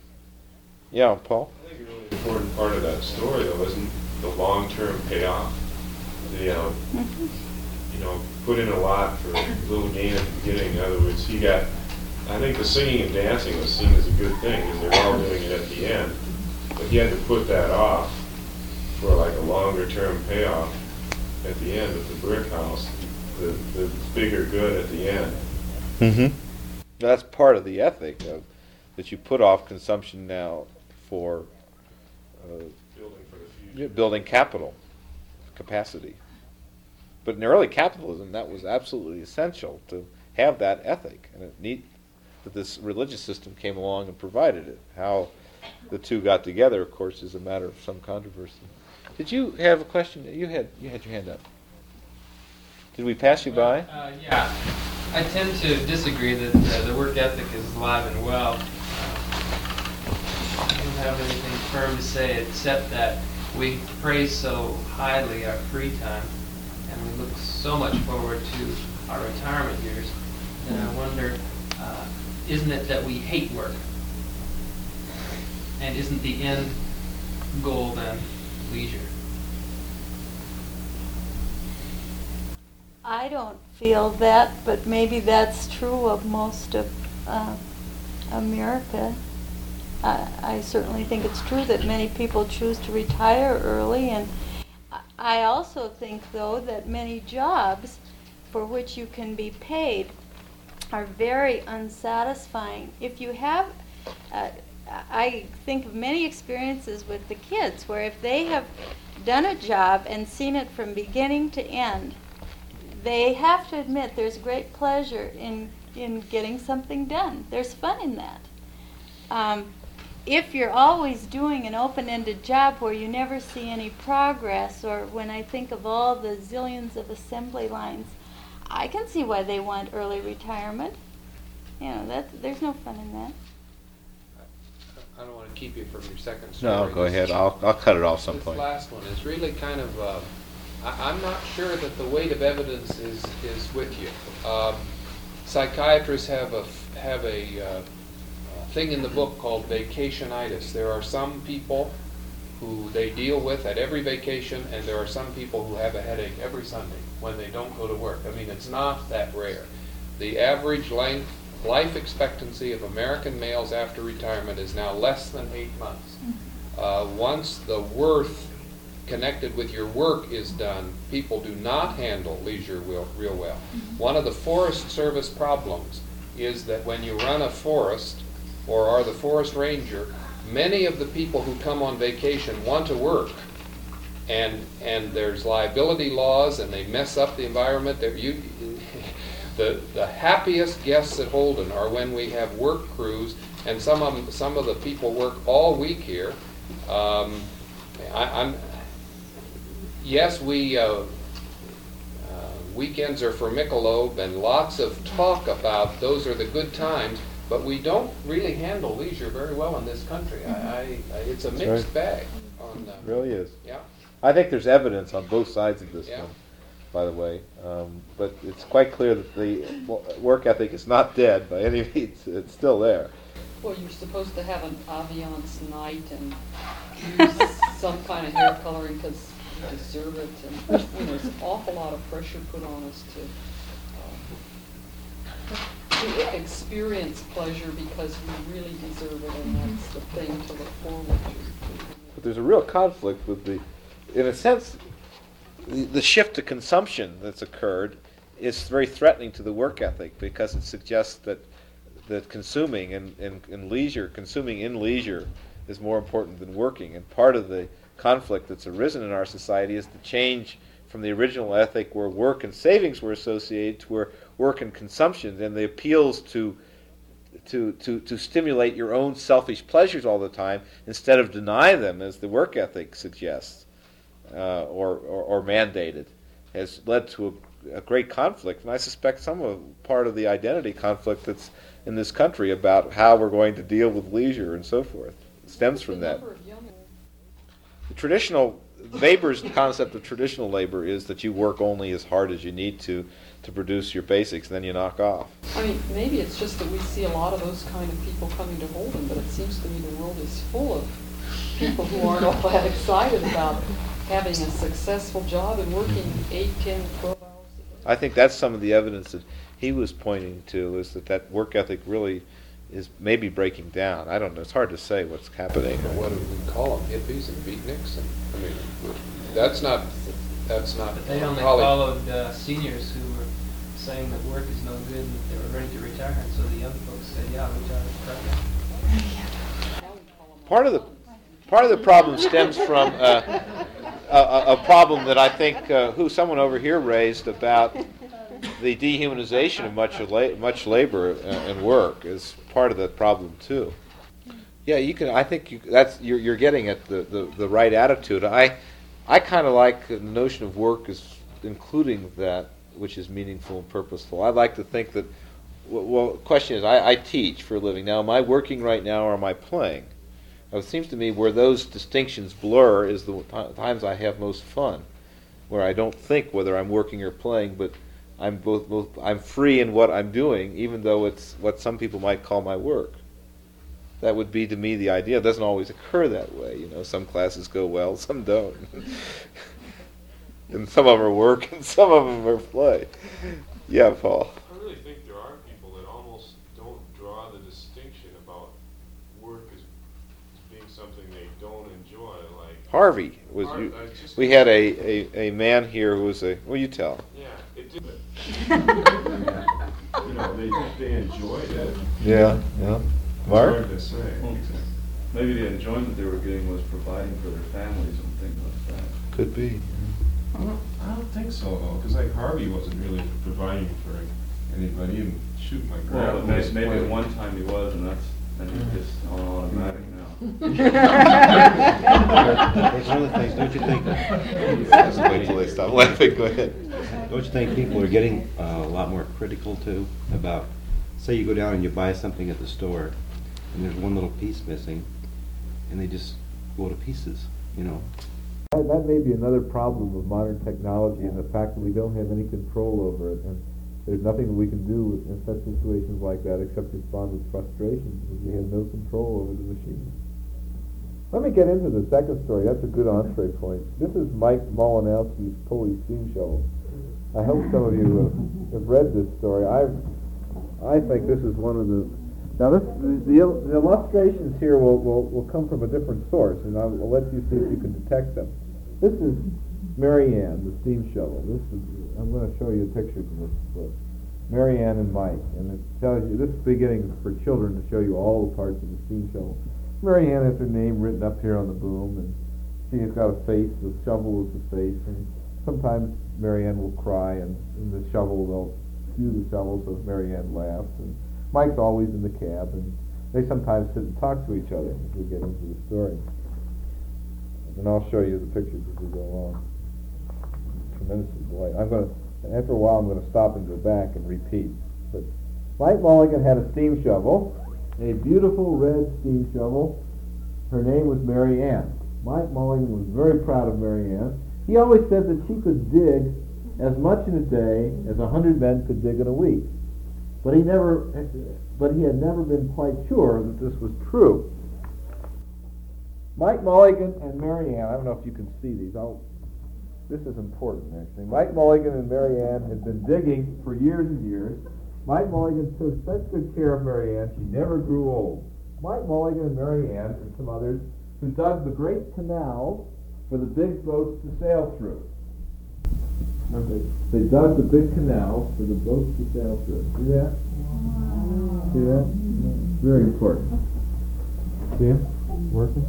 Yeah, Paul? I think a really important part of that story, though, isn't the long-term payoff. The, um, Mhm. you know, put in a lot for little gain at the beginning. In other words, he got, I think the singing and dancing was seen as a good thing because they're all doing it at the end. But he had to put that off for like a longer-term payoff at the end with the brick house, the, the bigger good at the end. Mm-hmm. That's part of the ethic, of, that you put off consumption now for uh, Building for the future. building capital capacity. But in early capitalism, that was absolutely essential to have that ethic, and it neat that this religious system came along and provided it. How the two got together, of course, is a matter of some controversy. Did you have a question? You had you had your hand up. Did we pass you by? Uh, yeah, I tend to disagree that uh, the work ethic is alive and well. I don't have anything firm to say except that we praise so highly our free time, and we look so much forward to our retirement years. And I wonder, uh, isn't it that we hate work? And isn't the end goal then leisure? I don't feel that, but maybe that's true of most of uh, America. I, I certainly think it's true that many people choose to retire early, and I also think, though, that many jobs for which you can be paid are very unsatisfying. If you have, uh, I think of many experiences with the kids where if they have done a job and seen it from beginning to end, they have to admit there's great pleasure in, in getting something done. There's fun in that. Um, if you're always doing an open-ended job where you never see any progress, or when I think of all the zillions of assembly lines, I can see why they want early retirement. You know, that, there's no fun in that. I don't want to keep you from your second story. No, go This- ahead. I'll I'll cut it off some This point. last one is really kind of, uh, I, I'm not sure that the weight of evidence is, is with you. Um, psychiatrists have a, f- have a uh, uh, thing in the book called vacationitis. There are some people who they deal with at every vacation, and there are some people who have a headache every Sunday when they don't go to work. I mean, it's not that rare. The average length, life expectancy of American males after retirement is now less than eight months. Uh, once the worth connected with your work is done, people do not handle leisure real, real well. One of the Forest Service problems is that when you run a forest, or are the forest ranger, many of the people who come on vacation want to work. And and there's liability laws, and they mess up the environment. There, you, the the happiest guests at Holden are when we have work crews, and some of them, some of the people work all week here. Um, I, I'm yes, we uh, uh, weekends are for Michelob, and lots of talk about those are the good times. But we don't really handle leisure very well in this country. I, I, I it's a That's mixed right. bag. On uh, It really is. yeah. I think there's evidence on both sides of this Yeah. one, by the way. Um, but it's quite clear that the w- work ethic is not dead by any means. It's still there. Well, you're supposed to have an ambiance night and use some kind of hair coloring because you deserve it. And, you know, there's an awful lot of pressure put on us to, um, to experience pleasure because we really deserve it, and that's the thing to look forward to. But there's a real conflict with the, in a sense, the, the shift to consumption that's occurred is very threatening to the work ethic because it suggests that that consuming and, and, and leisure, consuming in leisure is more important than working. And part of the conflict that's arisen in our society is the change from the original ethic where work and savings were associated to where work and consumption, and the appeals to To, to, to stimulate your own selfish pleasures all the time instead of deny them, as the work ethic suggests uh, or, or, or mandated, has led to a, a great conflict. And I suspect some of part of the identity conflict that's in this country about how we're going to deal with leisure and so forth stems from The that. number of young- The traditional, Weber's concept of traditional labor is that you work only as hard as you need to to produce your basics, and then you knock off. I mean, maybe it's just that we see a lot of those kind of people coming to Holden, but it seems to me the world is full of people who aren't all that excited about having a successful job and working eight, ten, twelve hours a day. I think that's some of the evidence that he was pointing to, is that that work ethic really is maybe breaking down. I don't know. It's hard to say what's happening. What do we call them? Hippies and beatniks? And, I mean, that's not, that's not. But they only Holly- followed uh, seniors who were saying that work is no good and that they were ready to retire. And so the young folks said, yeah, retire. retire. Now we call them Part of the sons. part of the problem stems from uh, a, a, a problem that I think uh, who someone over here raised about the dehumanization of much of la- much labor uh, and work is part of the problem too. Yeah, you can. I think you, that's you're, you're getting at the, the, the right attitude. I I kind of like the notion of work as including that which is meaningful and purposeful. I like to think that. Well, well the question is, I, I teach for a living. Now, am I working right now, or am I playing? Now, it seems to me where those distinctions blur is the t- times I have most fun, where I don't think whether I'm working or playing, but I'm both, both. I'm free in what I'm doing, even though it's what some people might call my work. That would be to me the idea. It doesn't always occur that way. You know, some classes go well, some don't, and some of them are work, and some of them are play. Yeah, Paul. I really think there are people that almost don't draw the distinction about work as being something they don't enjoy. Like Harvey was. Har- you, I just- we had a, a, a man here who was a. Well, you tell. Yeah, it did. You know, they they enjoyed it. Yeah, yeah. It's hard to say. Maybe the enjoyment they were getting was providing for their families and things like that. Could be. I don't, I don't think so though, because like Harvey wasn't really providing for anybody, and shoot, my grandpa Well, may- was maybe at playing. one time he was, and that's, and he's just on automatic now. It's one of the things, don't you think, Just wait till they stop laughing. Go ahead. don't you think people are getting uh, a lot more critical too about, say you go down and you buy something at the store and there's one little piece missing and they just go to pieces, you know? That, that may be another problem of modern technology, and the fact that we don't have any control over it, and there's nothing that we can do in such situations like that except respond with frustration because we have no control over the machine. Let me get into the second story. That's a good entree point. This is Mike Molinowski's Pulley Steam Shovel. I hope some of you have, have read this story. I I think this is one of the now this the, the, il- the illustrations here will, will, will come from a different source, and I'll, I'll let you see if you can detect them. This is Mary Ann, the steam shovel. This is I'm going to show you pictures of this. Uh, Mary Ann and Mike, and it tells you, this is beginning for children to show you all the parts of the steam shovel. Mary Ann has her name written up here on the boom, and she's got a face, the shovel is the face, and sometimes Mary Ann will cry, and in the shovel they'll cue the shovel so Mary Ann laughs, and Mike's always in the cab, and they sometimes sit and talk to each other as we get into the story. And I'll show you the pictures as we go along. Tremendously delight. I'm going to, after a while, I'm going to stop and go back and repeat. But Mike Mulligan had a steam shovel, a beautiful red steam shovel. Her name was Mary Ann. Mike Mulligan was very proud of Mary Ann. He always said that she could dig as much in a day as a hundred men could dig in a week. But he never, but he had never been quite sure that this was true. Mike Mulligan and Mary Ann, I don't know if you can see these. I'll, this is important, actually. Mike Mulligan and Mary Ann had been digging for years and years. Mike Mulligan took such good care of Mary Ann, she never grew old. Mike Mulligan and Mary Ann and some others who dug the great canal for the big boats to sail through. Remember, they, they dug the big canal for the boats to sail through. See that? Wow. See that? Yeah. Very important. See it? Working?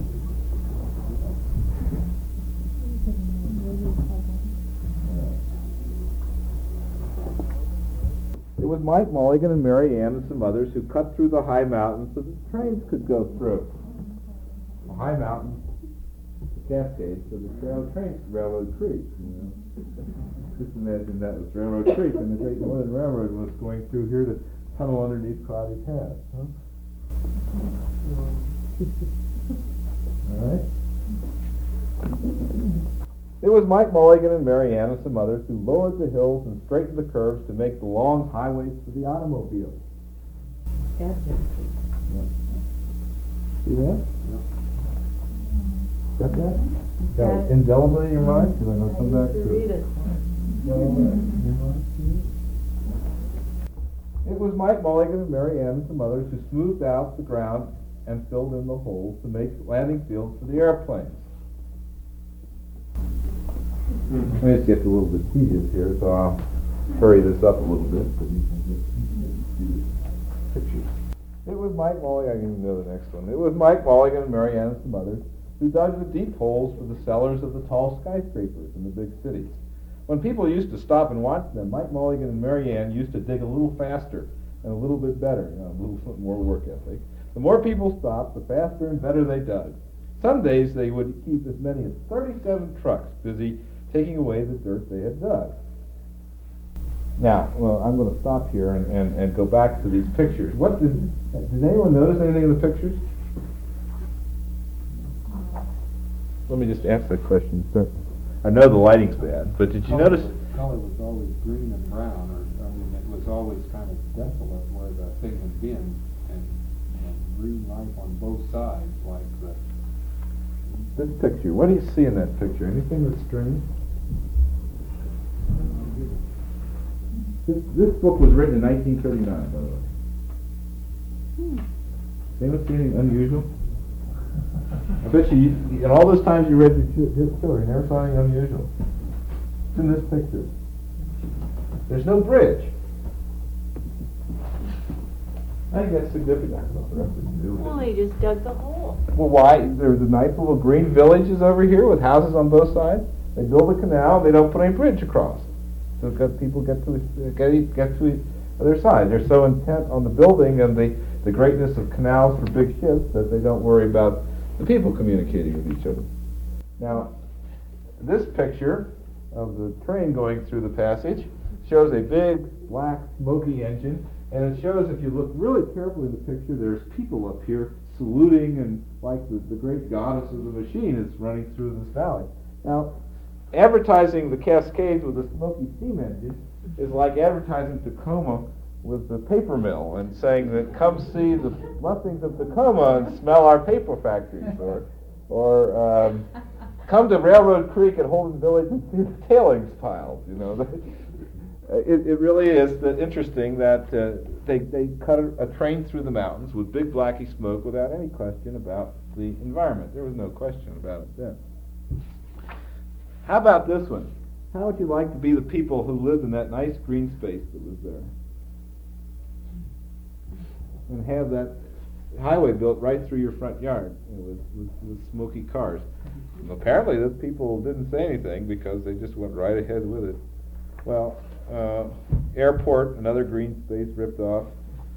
It was Mike Mulligan and Mary Ann and some others who cut through the high mountains so that trains could go through. The high mountains, the Cascades, so the trail trains, Railroad Creek. You know, just imagine that was Railroad Creek, and the Great Northern Railroad was going through here to tunnel underneath Cloudy Pass. Huh? All right. It was Mike Mulligan and Mary Ann and some others who lowered the hills and straightened the curves to make the long highways for the automobiles. Yeah. See that? Yeah. Got that? Got it indelibly in your mind? Because I'm going to come back to it. It was Mike Mulligan and Mary Ann and some others who smoothed out the ground and filled in the holes to make landing fields for the airplanes. Let me just get a little bit tedious here, so I'll hurry this up a little bit so you can get see the pictures. It was Mike Mulligan, I didn't even know the next one. It was Mike Mulligan and Mary Ann and some others who dug the deep holes for the cellars of the tall skyscrapers in the big cities. When people used to stop and watch them, Mike Mulligan and Mary Ann used to dig a little faster and a little bit better, you know, a little more work ethic. The more people stopped, the faster and better they dug. Some days they would keep as many as thirty-seven trucks busy taking away the dirt they had dug. Now, well, I'm going to stop here and, and, and go back to these pictures. What did, did anyone notice anything in the pictures? Let me just ask that question. I know the lighting's bad, but did you color notice? Was, color was always green and brown, or I mean, it was always kind of desolate where the thing had been, and, and green light on both sides, like the. This picture. What do you see in that picture? Anything that's strange? This, this book was written in nineteen thirty-nine, by the way. Hmm. Anyone see anything unusual? I bet you, in all those times you read his story, you never saw anything unusual. It's in this picture. There's no bridge. I think that's significant. Well, he just dug the hole. Well, why? There's a nice little green villages over here with houses on both sides. They build a canal. They don't put any bridge across. So got people get to get, get to the other side. They're so intent on the building and the, the greatness of canals for big ships that they don't worry about the people communicating with each other. Now, this picture of the train going through the passage shows a big, black, smoky engine, and it shows, if you look really carefully in the picture, there's people up here saluting, and like the, the great goddess of the machine is running through this valley. Now, advertising the Cascades with a smoky steam engine is like advertising Tacoma with the paper mill and saying that come see the blessings of Tacoma and smell our paper factories, or or um, come to Railroad Creek at Holden Village and see the tailings piles. You know, it, it really is that interesting that uh, they they cut a, a train through the mountains with big blacky smoke without any question about the environment. There was no question about it then. How about this one? how would you like to be the people who lived in that nice green space that was there? And have that highway built right through your front yard, you know, with, with, with smoky cars. And apparently those people didn't say anything because they just went right ahead with it. Well, uh, airport, another green space ripped off.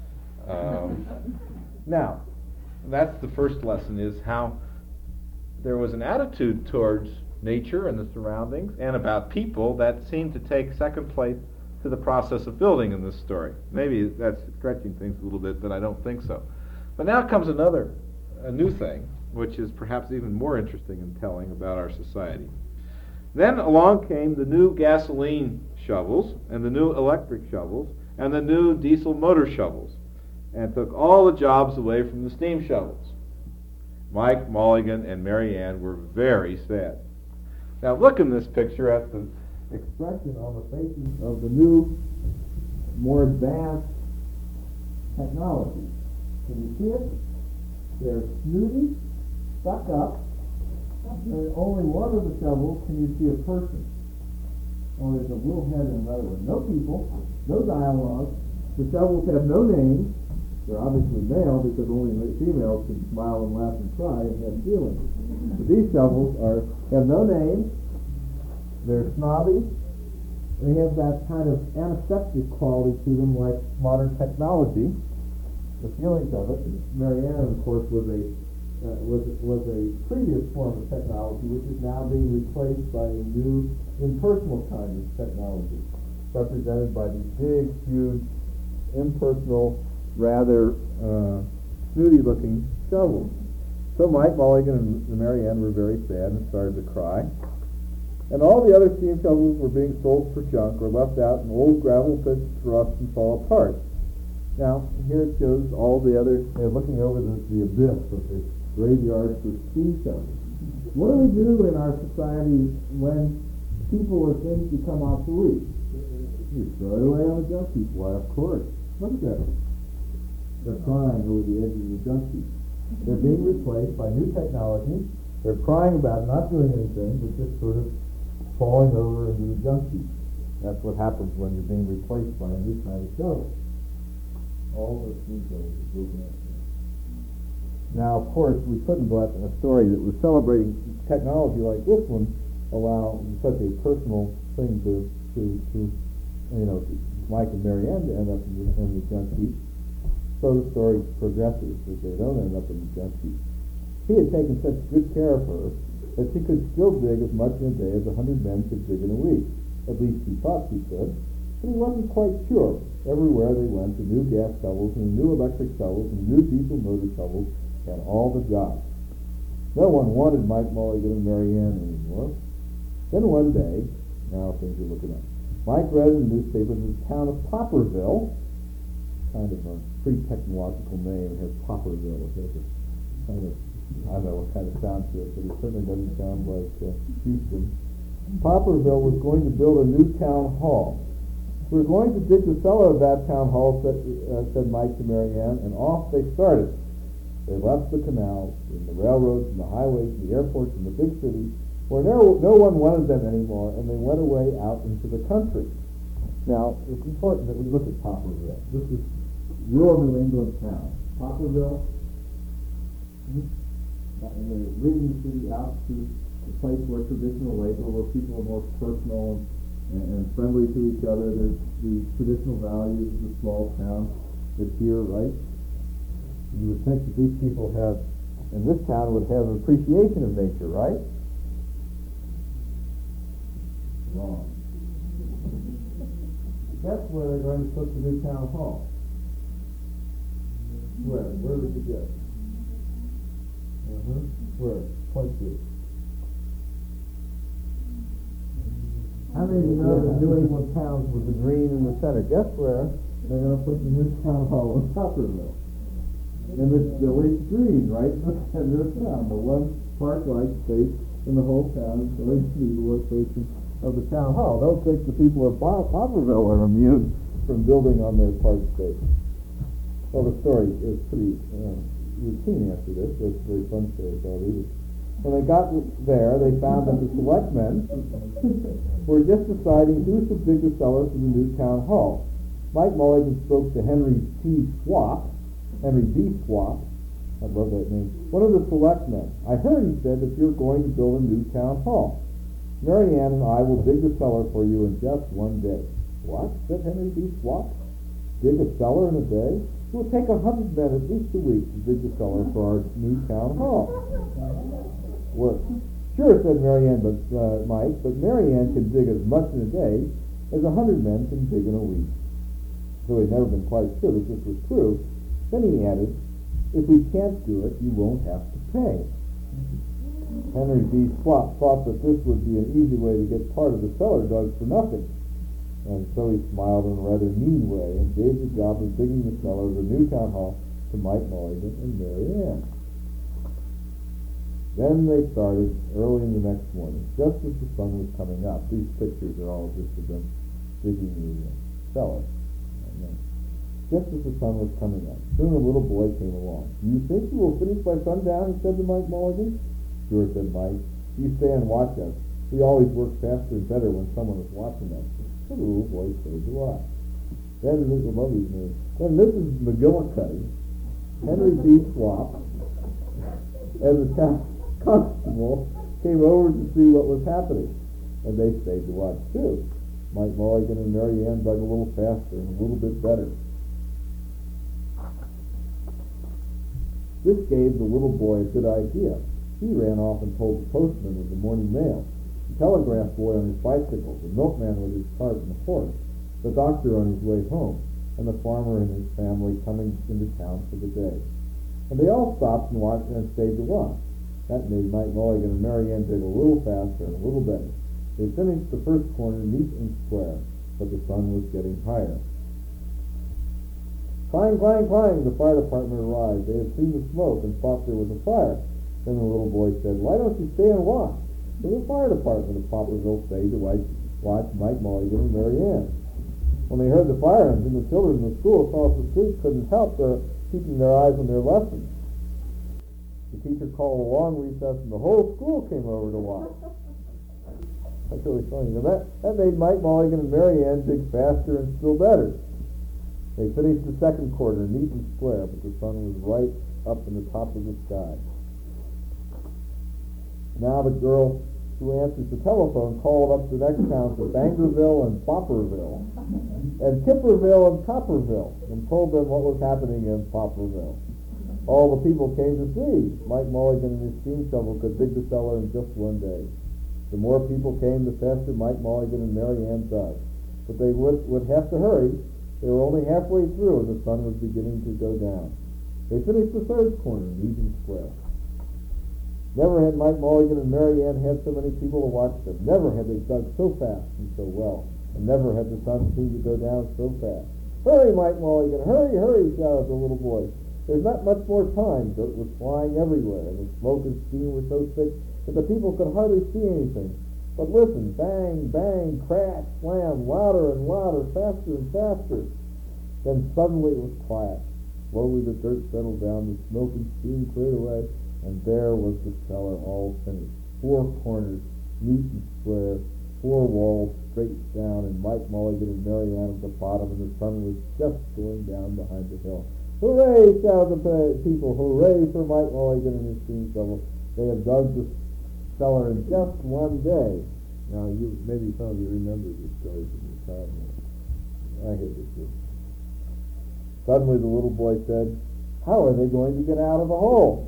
Um, now, that's the first lesson, is how there was an attitude towards nature and the surroundings and about people that seemed to take second place to the process of building in this story. Maybe that's stretching things a little bit, but I don't think so. But now comes another, a new thing, which is perhaps even more interesting and telling about our society. Then along came the new gasoline shovels and the new electric shovels and the new diesel motor shovels, and took all the jobs away from the steam shovels. Mike Mulligan and Mary Ann were very sad. Now look in this picture at the expression on the faces of the new, more advanced technology. Can you see it? They're snooty, stuck up. There's only one of the shovels can you see a person. Oh, there's a little head in another one. No people, no dialogue. The shovels have no names. They're obviously male because only females can smile and laugh and cry and have feelings. But these shovels are have no names. They're snobby. They have that kind of antiseptic quality to them, like modern technology. The feelings of it. Mary Ann, of course, was a uh, was was a previous form of technology, which is now being replaced by a new impersonal kind of technology, represented by these big, huge, impersonal, rather uh, snooty-looking shovels. So Mike Mulligan and Mary Ann were very sad and started to cry. And all the other steam shovels were being sold for junk or left out in old gravel pits to rust and fall apart. Now, here it shows all the other, they're looking over the, the abyss of the graveyard for steam shovels. What do we do in our society when people or things become obsolete? You throw it away on the junk heap. Why, of course. Look at that. They're crying over the edge of the junk heap. They're being replaced by new technology. They're crying about not doing anything, but just sort of falling over into the junk heap. That's what happens when you're being replaced by a new kind of shovel. All the steam shovels are broken up. Now, of course, we couldn't let a story that was celebrating technology like this one allow such a personal thing to, to, to you know, to Mike and Mary Ann to end up in the, in the junk heap. So the story progresses that they don't end up in the junk heap. He had taken such good care of her that she could still dig as much in a day as a hundred men could dig in a week. At least he thought she could, but he wasn't quite sure. Everywhere they went, the new gas shovels and the new electric shovels and the new diesel motor shovels had all the jobs. No one wanted Mike Mulligan and Mary Ann anymore. Then one day, now things are looking up, Mike read in the newspaper that the town of Popperville, kind of a pretty technological name, has Popperville. It has a kind of, I don't know what kind of sound to it, but it certainly doesn't sound like uh, Houston. Popperville was going to build a new town hall. We're going to dig the cellar of that town hall, said, uh, said Mike to Mary Ann, and off they started. They left the canals, and the railroads, and the highways, and the airports, and the big cities, where no, no one wanted them anymore, and they went away out into the country. Now, it's important that we look at Popperville. This is rural New England town. Popperville, and they're leading the city out to a place where traditional labor, where people are more personal and, and friendly to each other. There's the traditional values of the small town that's here, right? You would think that these people have, in this town, would have an appreciation of nature, right? Wrong. That's where they're going to put the new town hall. Where? Where would you guess? Uh-huh. Where? Point to. How many of you know that New England towns with the green in the center? Guess where? They're going to put the new town hall in Popperville. And it's village green, right in the center of town. The one park-like space in the whole town is going to be the location of the town hall. Don't think the people of Popperville are immune from building on their park space. Well, the story is pretty uh, routine after this. It's a very fun story, so I'll read it. When they got there, they found that the selectmen were just deciding who should dig the cellar for the new town hall. Mike Mulligan spoke to Henry T. Swap, Henry D. Swap, I love that name, one of the selectmen. I heard, he said, that you're going to build a new town hall. Mary Ann and I will dig the cellar for you in just one day. What? Said Henry D. Swap. Dig a cellar in a day? It will take a hundred men at least a week to dig the cellar for our new town hall. Well, sure, said Mary Ann, but uh, Mike, but Mary Ann can dig as much in a day as a hundred men can dig in a week. Though he'd never been quite sure that this was true, then he added, if we can't do it, you won't have to pay. Henry B. Swap thought that this would be an easy way to get part of the cellar dug for nothing. And so he smiled in a rather mean way and gave the job of digging the cellar of the new town hall to Mike Mulligan and Mary Ann. Then they started early in the next morning, just as the sun was coming up. These pictures are all just of them digging the uh, cellar. And then, just as the sun was coming up, soon a little boy came along. Do you think you will finish by sundown? He said to Mike Mulligan. Sure, said Mike. You stay and watch us. We always work faster and better when someone is watching us. So the little boy stayed to watch. Then, I love these names. Then Missus McGillicuddy, Henry D. Swap, as a town constable, came over to see what was happening. And they stayed to watch too. Mike Mulligan and Mary Ann dug a little faster and a little bit better. This gave the little boy a good idea. He ran off and told the postman of the morning mail, the telegraph boy on his bicycle, the milkman with his cart and the horse, the doctor on his way home, and the farmer and his family coming into town for the day. And they all stopped and watched and stayed to watch. That made Mike Mulligan and Mary Ann dig a little faster and a little better. They finished the first corner neat and square, but the sun was getting higher. Clang, clang, clang, the fire department arrived. They had seen the smoke and thought there was a fire. Then the little boy said, why don't you stay and watch? So the fire department of Poplarville stayed to watch, watch Mike Mulligan and Mary Ann. When they heard the fire engine, the children in the school across the street couldn't help their keeping their eyes on their lessons. The teacher called a long recess, and the whole school came over to watch. That's really funny. Now that, that made Mike Mulligan and Mary Ann dig faster and still better. They finished the second quarter neat and square, but the sun was right up in the top of the sky. Now the girl who answers the telephone called up the next towns of Bangerville and Poplarville, and Kipperville and Copperville, and told them what was happening in Poplarville. All the people came to see. Mike Mulligan and his steam shovel could dig the cellar in just one day. The more people came, the faster Mike Mulligan and Mary Ann dug. But they would, would have to hurry. They were only halfway through, and the sun was beginning to go down. They finished the third corner, neat and square. Never had Mike Mulligan and Mary Ann had so many people to watch them. Never had they dug so fast and so well. And never had the sun seemed to go down so fast. Hurry, Mike Mulligan, hurry, hurry, shouted the little boy. There's not much more time. Dirt was flying everywhere, and the smoke and steam were so thick that the people could hardly see anything. But listen, bang, bang, crash, slam, louder and louder, faster and faster. Then suddenly it was quiet. Slowly the dirt settled down, the smoke and steam cleared away, and there was the cellar all finished. Four corners, neat and square, four walls straight down, and Mike Mulligan and Mary Ann at the bottom, and the sun was just going down behind the hill. Hooray, shouted the people, hooray for Mike Mulligan and his steam shovel. They have dug the cellar in just one day. Now, you maybe some of you remember this story from your childhood. I hate it too. Suddenly the little boy said, how are they going to get out of the hole?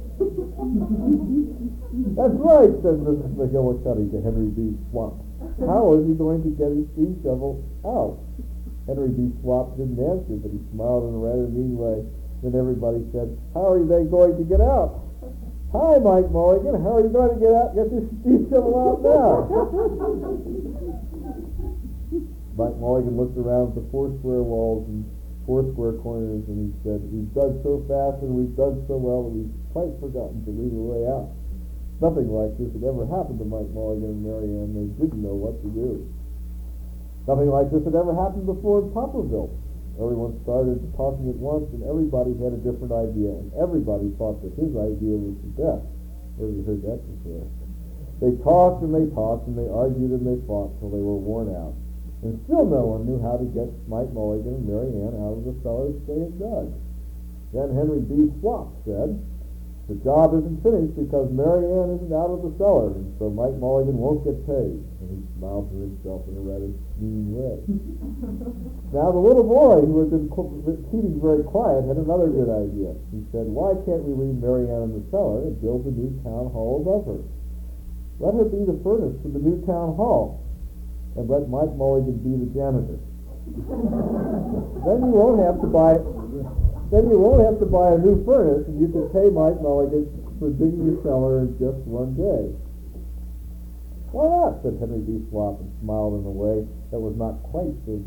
That's right, said Missus McGillicuddy to Henry B. Swap. How is he going to get his steam shovel out? Henry B. Swap didn't answer, but he smiled in a rather mean way. Then everybody said, how are they going to get out? Hi, Mike Mulligan, how are you going to get out, get this steam shovel out now? Mike Mulligan looked around at the four square walls and four square corners, and he said, we've dug so fast and we've dug so well that we've quite forgotten to leave a way out. Nothing like this had ever happened to Mike Mulligan and Mary Ann. They didn't know what to do. Nothing like this had ever happened before in Poplarville. Everyone started talking at once, and everybody had a different idea, and everybody thought that his idea was the best. Where have you heard that before? They talked and they talked and they argued and they fought till they were worn out. And still no one knew how to get Mike Mulligan and Mary Ann out of the cellars they had dug. Then Henry B. Swap said, the job isn't finished because Mary Ann isn't out of the cellar, and so Mike Mulligan won't get paid. And he smiled to himself in a rather mean way. Now the little boy, who had been keeping very quiet, had another good idea. He said, why can't we leave Mary Ann in the cellar and build the new town hall above her? Let her be the furnace for the new town hall, and let Mike Mulligan be the janitor. Then you won't have to buy then you won't have to buy a new furnace, and you can pay Mike Mulligan for digging your cellar in just one day. Why not? Said Henry B. Swap, and smiled in a way that was not quite so